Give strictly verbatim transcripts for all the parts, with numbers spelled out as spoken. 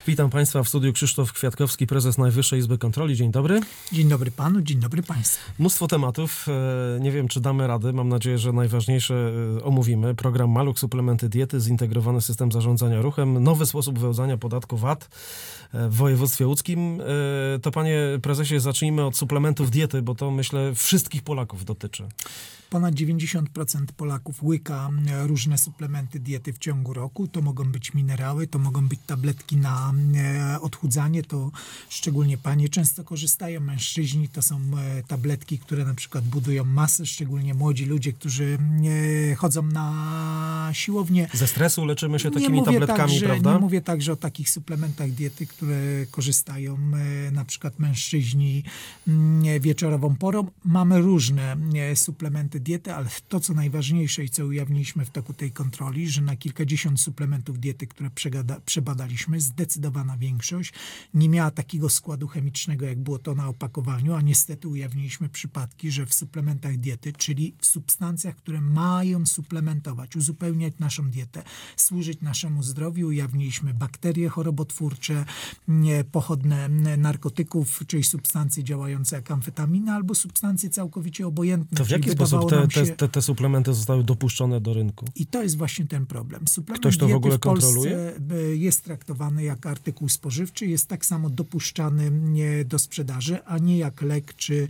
Witam Państwa w studiu. Krzysztof Kwiatkowski, prezes Najwyższej Izby Kontroli. Dzień dobry. Dzień dobry panu, dzień dobry państwu. Mnóstwo tematów. Nie wiem, czy damy radę. Mam nadzieję, że najważniejsze omówimy. Program Maluch, suplementy diety, zintegrowany system zarządzania ruchem, nowy sposób wyłudzania podatku V A T w województwie łódzkim. To panie prezesie, zacznijmy od suplementów diety, bo to myślę wszystkich Polaków dotyczy. Ponad dziewięćdziesiąt procent Polaków łyka różne suplementy diety w ciągu roku. To mogą być minerały, to mogą być tabletki na odchudzanie, to szczególnie panie często korzystają, mężczyźni to są tabletki, które na przykład budują masę, szczególnie młodzi ludzie, którzy chodzą na siłownię. Ze stresu leczymy się nie takimi tabletkami, także, prawda? Nie mówię także o takich suplementach diety, które korzystają na przykład mężczyźni wieczorową porą. Mamy różne suplementy diety, ale to, co najważniejsze i co ujawniliśmy w toku tej kontroli, że na kilkadziesiąt suplementów diety, które przegada, przebadaliśmy, zdecydowana większość nie miała takiego składu chemicznego, jak było to na opakowaniu, a niestety ujawniliśmy przypadki, że w suplementach diety, czyli w substancjach, które mają suplementować, uzupełniać naszą dietę, służyć naszemu zdrowiu, ujawniliśmy bakterie chorobotwórcze, pochodne narkotyków, czyli substancje działające jak amfetamina, albo substancje całkowicie obojętne. To w jaki sposób te, te, te, te suplementy zostały dopuszczone do rynku? I to jest właśnie ten problem. Suplement Ktoś to w ogóle w Polsce kontroluje? Jest traktowany jak artykuł spożywczy, jest tak samo dopuszczany do sprzedaży, a nie jak lek czy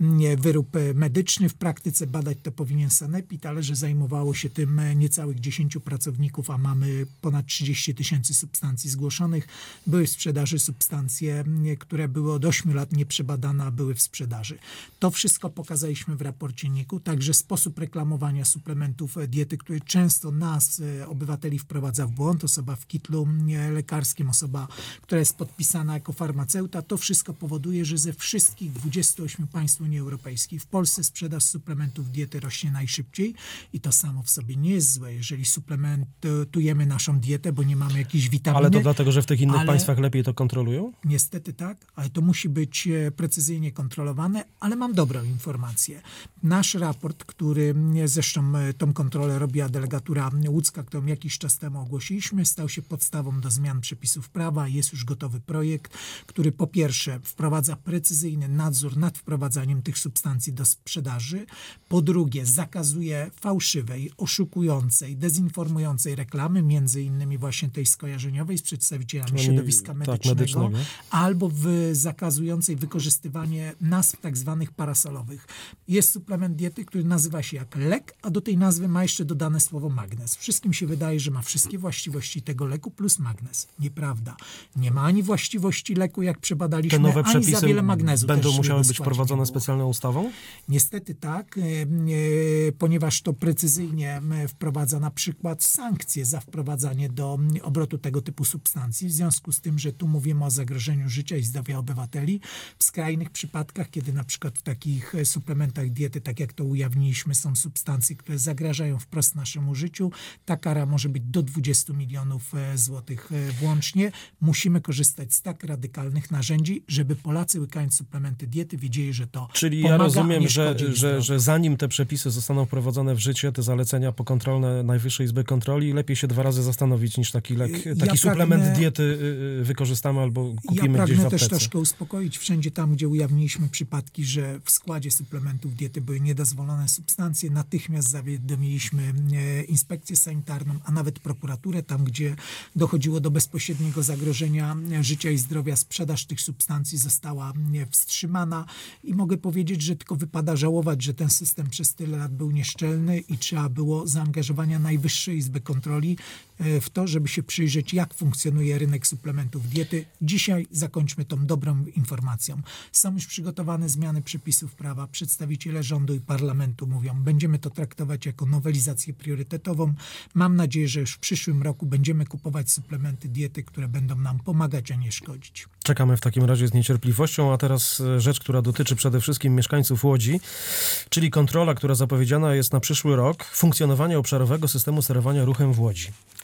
wyrób medyczny. W praktyce badać to powinien sanepid, ale że zajmowało się tym niecałych dziesięciu pracowników, a mamy ponad trzydzieści tysięcy substancji zgłoszonych. Były w sprzedaży substancje, które były od ośmiu lat nieprzebadane, a były w sprzedaży. To wszystko pokazaliśmy w raporcie niku, także sposób reklamowania suplementów diety, który często nas, obywateli, wprowadza w błąd. Osoba w kitlu lekarskim, osoba, która jest podpisana jako farmaceuta, to wszystko powoduje, że ze wszystkich dwudziestu ośmiu państw Unii Europejskiej w Polsce sprzedaż suplementów diety rośnie najszybciej i to samo w sobie nie jest złe, jeżeli suplementujemy naszą dietę, bo nie mamy jakiejś witaminy. Ale to dlatego, że w tych innych ale, państwach lepiej to kontrolują? Niestety tak, ale to musi być precyzyjnie kontrolowane, ale mam dobrą informację. Nasz raport, który zresztą tą kontrolę robiła delegatura łódzka, którą jakiś czas temu ogłosiliśmy, stał się podstawą do zmian przepisów prawa. Jest już gotowy projekt, który po pierwsze wprowadza precyzyjny nadzór nad wprowadzaniem tych substancji do sprzedaży, po drugie zakazuje fałszywej, oszukującej, dezinformującej reklamy, między innymi właśnie tej skojarzeniowej z przedstawicielami Czyli, środowiska tak, medycznego, medycznego, albo w zakazującej wykorzystywanie nazw tak zwanych parasolowych. Jest suplement diety, który nazywa się jak lek, a do tej nazwy ma jeszcze dodane słowo magnez. Wszystkim się wydaje, że ma wszystkie właściwości tego leku plus magnez. Nieprawda. Nie ma ani właściwości leku, jak przebadaliśmy, Te nowe ani przepisy za wiele magnezu. będą też musiały być składzie wprowadzone nie było. specjalną ustawą? Niestety tak, e, e, ponieważ to precyzyjnie wprowadza na przykład sankcje za wprowadzanie do obrotu tego typu substancji. W związku z tym, że tu mówimy o zagrożeniu życia i zdrowia obywateli, w skrajnych przypadkach, kiedy na przykład w takich suplementach diety, tak jak to ujawniliśmy, są substancje, które zagrażają wprost naszemu życiu, ta kara może być do dwudziestu milionów złotych włącznie. Musimy korzystać z tak radykalnych narzędzi, żeby Polacy, łykając suplementy diety, wiedzieli, że to Czyli pomaga, ja rozumiem, a nie że, szkodzi że, że zanim te przepisy zostaną wprowadzone w życie, te zalecenia pokontrolne Najwyższej Izby Kontroli, lepiej się dwa razy zastanowić, niż taki lek, taki ja suplement pragnę, diety wykorzystamy albo kupimy ja gdzieś w aptece. Ja pragnę też troszkę uspokoić. Wszędzie tam, gdzie ujawniliśmy przypadki, że w składzie suplementów diety były niedozwolone substancje, natychmiast zawiadomiliśmy inspekcję sanitarną, a nawet prokuraturę, tam gdzie dochodziło do bezpośredniego zagrożenia życia i zdrowia, sprzedaż tych substancji została wstrzymana i mogę powiedzieć, że tylko wypada żałować, że ten system przez tyle lat był nieszczelny i trzeba było zaangażowania Najwyższej Izby Kontroli w to, żeby się przyjrzeć, jak funkcjonuje rynek suplementów diety. Dzisiaj zakończmy tą dobrą informacją. Są już przygotowane zmiany przepisów prawa. Przedstawiciele rządu i parlamentu mówią, będziemy to traktować jako nowelizację priorytetową. Mam nadzieję, że już w przyszłym roku będziemy kupować suplementy diety, które będą nam pomagać, a nie szkodzić. Czekamy w takim razie z niecierpliwością, a teraz rzecz, która dotyczy przede wszystkim mieszkańców Łodzi, czyli kontrola, która zapowiedziana jest na przyszły rok, funkcjonowanie obszarowego systemu sterowania ruchem w Łodzi.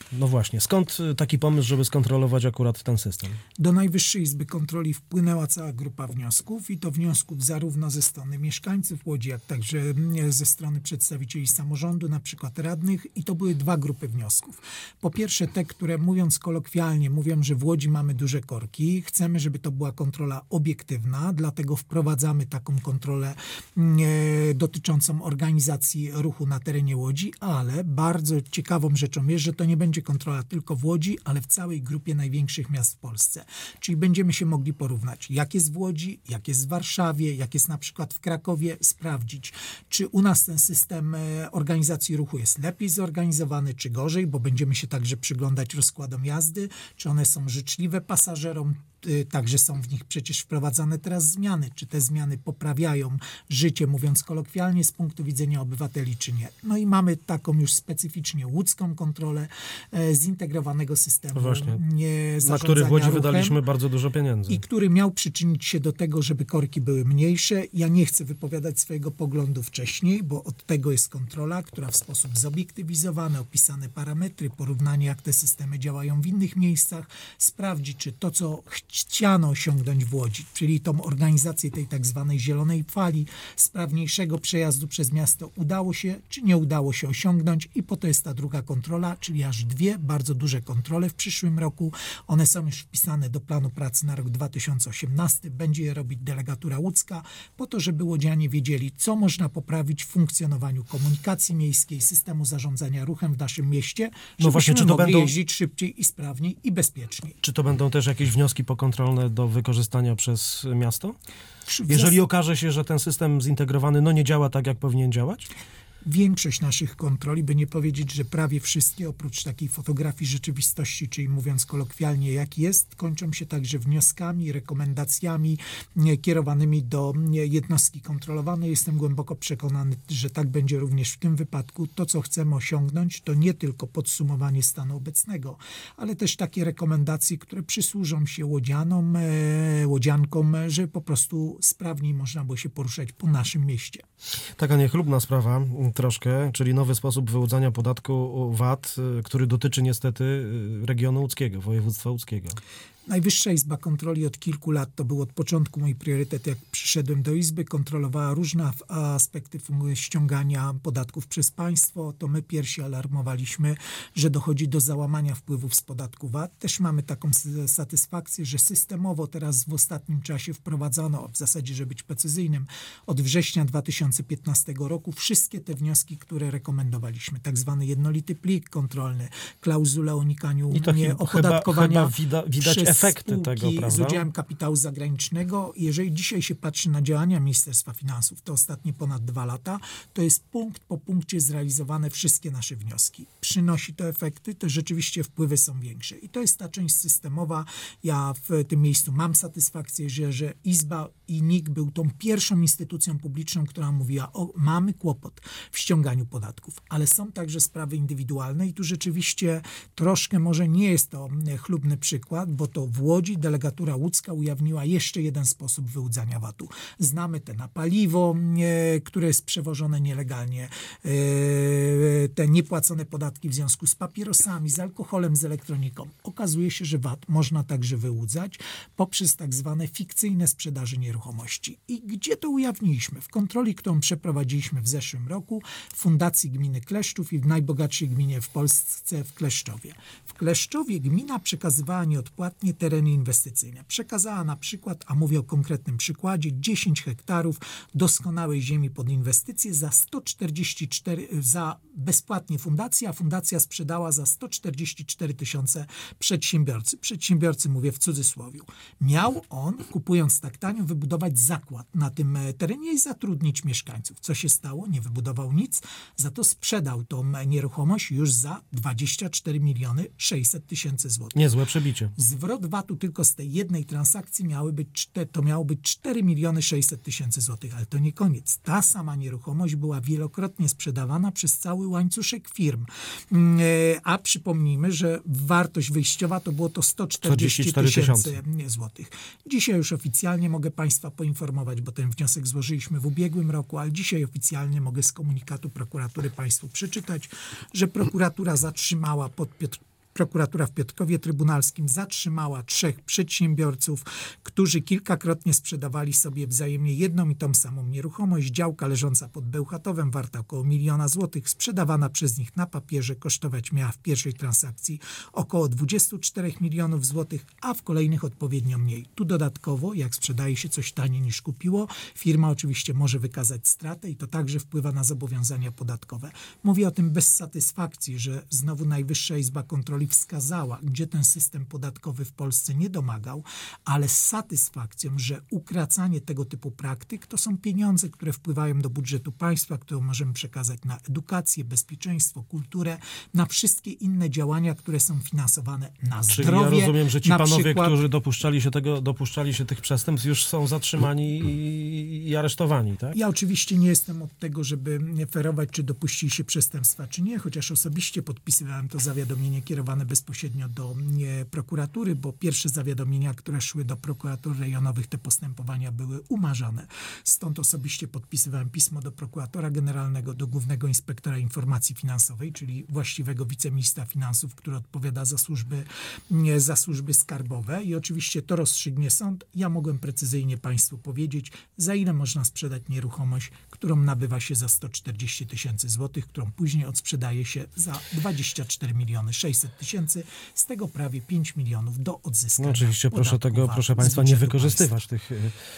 No właśnie, skąd taki pomysł, żeby skontrolować akurat ten system? Do Najwyższej Izby Kontroli wpłynęła cała grupa wniosków i to wniosków zarówno ze strony mieszkańców Łodzi, jak także ze strony przedstawicieli samorządu, na przykład radnych, i to były dwa grupy wniosków. Po pierwsze te, które mówiąc kolokwialnie mówią, że w Łodzi mamy duże korki, chcemy, żeby to była kontrola obiektywna, dlatego wprowadzamy taką kontrolę e, dotyczącą organizacji ruchu na terenie Łodzi, ale bardzo ciekawą rzeczą jest, że to nie będzie kontrola tylko w Łodzi, ale w całej grupie największych miast w Polsce. Czyli będziemy się mogli porównać, jak jest w Łodzi, jak jest w Warszawie, jak jest na przykład w Krakowie, sprawdzić, czy u nas ten system organizacji ruchu jest lepiej zorganizowany, czy gorzej, bo będziemy się także przyglądać rozkładom jazdy, czy one są życzliwe pasażerom, także są w nich przecież wprowadzane teraz zmiany. Czy te zmiany poprawiają życie, mówiąc kolokwialnie, z punktu widzenia obywateli, czy nie. No i mamy taką już specyficznie łódzką kontrolę e, zintegrowanego systemu Właśnie, nie, na który w Łodzi ruchem, wydaliśmy bardzo dużo pieniędzy. i który miał przyczynić się do tego, żeby korki były mniejsze. Ja nie chcę wypowiadać swojego poglądu wcześniej, bo od tego jest kontrola, która w sposób zobiektywizowany, opisane parametry, porównanie, jak te systemy działają w innych miejscach, sprawdzi, czy to, co chciano osiągnąć w Łodzi, czyli tą organizację tej tak zwanej zielonej fali, sprawniejszego przejazdu przez miasto, udało się, czy nie udało się osiągnąć, i po to jest ta druga kontrola, czyli aż dwie bardzo duże kontrole w przyszłym roku. One są już wpisane do planu pracy na rok dwa tysiące osiemnasty. Będzie je robić delegatura łódzka, po to, żeby łodzianie wiedzieli, co można poprawić w funkcjonowaniu komunikacji miejskiej, systemu zarządzania ruchem w naszym mieście, żebyśmy No właśnie, czy to mogli będą... jeździć szybciej i sprawniej i bezpieczniej. Czy to będą też jakieś wnioski pokontrolne do wykorzystania przez miasto? W Jeżeli okaże się, że ten system zintegrowany no nie działa tak, jak powinien działać? Większość naszych kontroli, by nie powiedzieć, że prawie wszystkie, oprócz takiej fotografii rzeczywistości, czyli mówiąc kolokwialnie jak jest, kończą się także wnioskami, rekomendacjami nie, kierowanymi do nie, jednostki kontrolowanej. Jestem głęboko przekonany, że tak będzie również w tym wypadku. To, co chcemy osiągnąć, to nie tylko podsumowanie stanu obecnego, ale też takie rekomendacje, które przysłużą się łodzianom, e, łodziankom, że po prostu sprawniej można było się poruszać po naszym mieście. Taka niechlubna sprawa troszkę, czyli nowy sposób wyłudzania podatku V A T, który dotyczy niestety regionu łódzkiego, województwa łódzkiego. Najwyższa Izba Kontroli od kilku lat, to był od początku mój priorytet, jak przyszedłem do Izby, kontrolowała różne aspekty ściągania podatków przez państwo. To my pierwsi alarmowaliśmy, że dochodzi do załamania wpływów z podatku V A T. Też mamy taką satysfakcję, że systemowo teraz w ostatnim czasie wprowadzano, w zasadzie, żeby być precyzyjnym, od września dwa tysiące piętnastego roku wszystkie te wnioski, które rekomendowaliśmy. Tak zwany jednolity plik kontrolny, klauzula o unikaniu I to nie, opodatkowania chyba, chyba widać przez efekty tego, prawda? z udziałem kapitału zagranicznego. Jeżeli dzisiaj się patrzy na działania Ministerstwa Finansów, to ostatnie ponad dwa lata, to jest punkt po punkcie zrealizowane wszystkie nasze wnioski. Przynosi to efekty, to rzeczywiście wpływy są większe. I to jest ta część systemowa. Ja w tym miejscu mam satysfakcję, że, że Izba i N I K był tą pierwszą instytucją publiczną, która mówiła, o, mamy kłopot w ściąganiu podatków, ale są także sprawy indywidualne i tu rzeczywiście troszkę może nie jest to chlubny przykład, bo to w Łodzi delegatura łódzka ujawniła jeszcze jeden sposób wyłudzania V A T-u. Znamy te na paliwo, e, które jest przewożone nielegalnie, e, te niepłacone podatki w związku z papierosami, z alkoholem, z elektroniką. Okazuje się, że V A T można także wyłudzać poprzez tak zwane fikcyjne sprzedaże nieruchomości. I gdzie to ujawniliśmy? W kontroli, którą przeprowadziliśmy w zeszłym roku w Fundacji Gminy Kleszczów i w najbogatszej gminie w Polsce, w Kleszczowie. W Kleszczowie gmina przekazywała nieodpłatnie tereny inwestycyjne. Przekazała na przykład, a mówię o konkretnym przykładzie, dziesięć hektarów doskonałej ziemi pod inwestycje za sto czterdzieści cztery, za bezpłatnie fundacja, a fundacja sprzedała za sto czterdzieści cztery tysiące przedsiębiorcy. Przedsiębiorcy, mówię w cudzysłowie. Miał on, kupując tak tanio, wybudować zakład na tym terenie i zatrudnić mieszkańców. Co się stało? Nie wybudował nic, za to sprzedał tą nieruchomość już za dwadzieścia cztery miliony sześćset tysięcy złotych. Niezłe przebicie. Zwrot V A T-u tylko z tej jednej transakcji miały być, to miało być cztery miliony sześćset tysięcy złotych, ale to nie koniec. Ta sama nieruchomość była wielokrotnie sprzedawana przez cały łańcuszek firm. A przypomnijmy, że wartość wyjściowa to było to sto czterdzieści tysięcy złotych. Dzisiaj już oficjalnie mogę Państwa poinformować, bo ten wniosek złożyliśmy w ubiegłym roku, ale dzisiaj oficjalnie mogę z komunikatu prokuratury Państwu przeczytać, że prokuratura zatrzymała pod prokuratura w Piotrkowie Trybunalskim zatrzymała trzech przedsiębiorców, którzy kilkakrotnie sprzedawali sobie wzajemnie jedną i tą samą nieruchomość. Działka leżąca pod Bełchatowem, warta około miliona złotych, sprzedawana przez nich na papierze, kosztować miała w pierwszej transakcji około dwadzieścia cztery milionów złotych, a w kolejnych odpowiednio mniej. Tu dodatkowo, jak sprzedaje się coś taniej niż kupiło, firma oczywiście może wykazać stratę i to także wpływa na zobowiązania podatkowe. Mówię o tym bez satysfakcji, że znowu Najwyższa Izba Kontroli wskazała, gdzie ten system podatkowy w Polsce nie domagał, ale z satysfakcją, że ukracanie tego typu praktyk to są pieniądze, które wpływają do budżetu państwa, które możemy przekazać na edukację, bezpieczeństwo, kulturę, na wszystkie inne działania, które są finansowane na Czyli zdrowie. ja rozumiem, że ci na panowie, przykład, którzy dopuszczali się tego, dopuszczali się tych przestępstw, już są zatrzymani i, i aresztowani, tak? Ja oczywiście nie jestem od tego, żeby ferować, czy dopuścili się przestępstwa, czy nie, chociaż osobiście podpisywałem to zawiadomienie kierowane bezpośrednio do nie, prokuratury, bo pierwsze zawiadomienia, które szły do prokuratur rejonowych, te postępowania były umarzane. Stąd osobiście podpisywałem pismo do prokuratora generalnego, do głównego inspektora informacji finansowej, czyli właściwego wiceministra finansów, który odpowiada za służby, nie, za służby skarbowe i oczywiście to rozstrzygnie sąd. Ja mogłem precyzyjnie państwu powiedzieć, za ile można sprzedać nieruchomość, którą nabywa się za sto czterdzieści tysięcy złotych, którą później odsprzedaje się za dwadzieścia cztery miliony sześćset tysięcy, z tego prawie pięć milionów do odzyskania. No oczywiście proszę tego, podatku proszę z państwa, nie budżetu wykorzystywać tych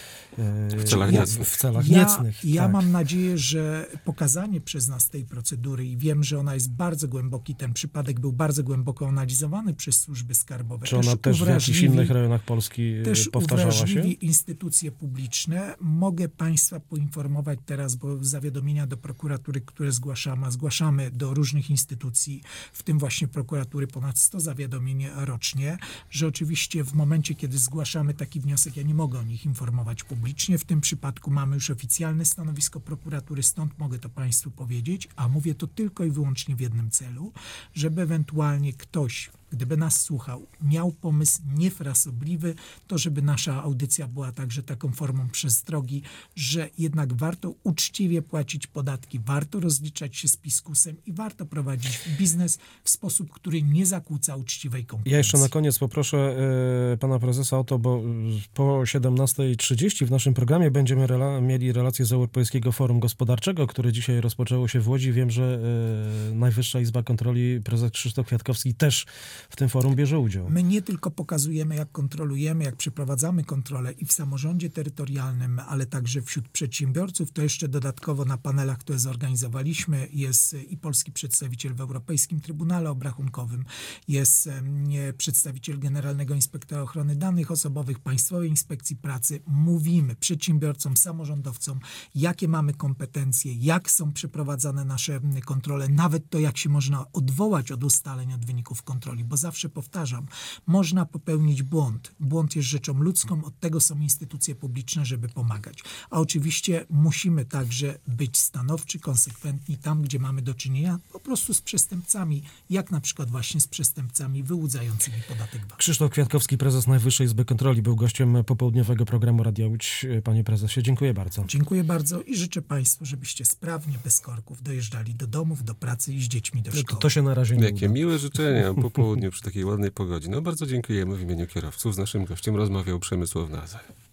W celach ja, niecnych. w celach Ja, niecnych. ja tak. mam nadzieję, że pokazanie przez nas tej procedury i wiem, że ona jest bardzo głęboki, ten przypadek był bardzo głęboko analizowany przez służby skarbowe. Czy ona też w jakichś innych rejonach Polski też powtarzała się? uwrażliwi instytucje publiczne. Mogę państwa poinformować teraz, bo zawiadomienia do prokuratury, które zgłaszamy, a zgłaszamy do różnych instytucji, w tym właśnie prokuratury ponad sto zawiadomień rocznie, że oczywiście w momencie, kiedy zgłaszamy taki wniosek, ja nie mogę o nich informować publicznie. W tym przypadku mamy już oficjalne stanowisko prokuratury, stąd mogę to państwu powiedzieć, a mówię to tylko i wyłącznie w jednym celu, żeby ewentualnie ktoś, gdyby nas słuchał, miał pomysł niefrasobliwy, to żeby nasza audycja była także taką formą przestrogi, że jednak warto uczciwie płacić podatki, warto rozliczać się z piskusem i warto prowadzić biznes w sposób, który nie zakłóca uczciwej konkurencji. Ja jeszcze na koniec poproszę y, pana prezesa o to, bo po siedemnasta trzydzieści w naszym programie będziemy rela- mieli relację z Europejskiego Forum Gospodarczego, które dzisiaj rozpoczęło się w Łodzi. Wiem, że y, Najwyższa Izba Kontroli, prezes Krzysztof Kwiatkowski też w tym forum bierze udział. My nie tylko pokazujemy, jak kontrolujemy, jak przeprowadzamy kontrolę i w samorządzie terytorialnym, ale także wśród przedsiębiorców, to jeszcze dodatkowo na panelach, które zorganizowaliśmy, jest i polski przedstawiciel w Europejskim Trybunale Obrachunkowym, jest nie, przedstawiciel Generalnego Inspektora Ochrony Danych Osobowych, Państwowej Inspekcji Pracy. Mówimy przedsiębiorcom, samorządowcom, jakie mamy kompetencje, jak są przeprowadzane nasze kontrole, nawet to, jak się można odwołać od ustaleń, od wyników kontroli, bo zawsze powtarzam, można popełnić błąd. Błąd jest rzeczą ludzką, od tego są instytucje publiczne, żeby pomagać. A oczywiście musimy także być stanowczy, konsekwentni tam, gdzie mamy do czynienia po prostu z przestępcami, jak na przykład właśnie z przestępcami wyłudzającymi podatek V A T. Krzysztof Kwiatkowski, prezes Najwyższej Izby Kontroli, był gościem popołudniowego programu Radia Łódź. Panie prezesie, dziękuję bardzo. Dziękuję bardzo i życzę państwu, żebyście sprawnie, bez korków dojeżdżali do domów, do pracy i z dziećmi do To, szkoły. to się na razie nie Jakie uda. miłe życzenia po południu przy takiej ładnej pogodzie. No bardzo dziękujemy w imieniu kierowców. Z naszym gościem rozmawiał Przemysław Nazar.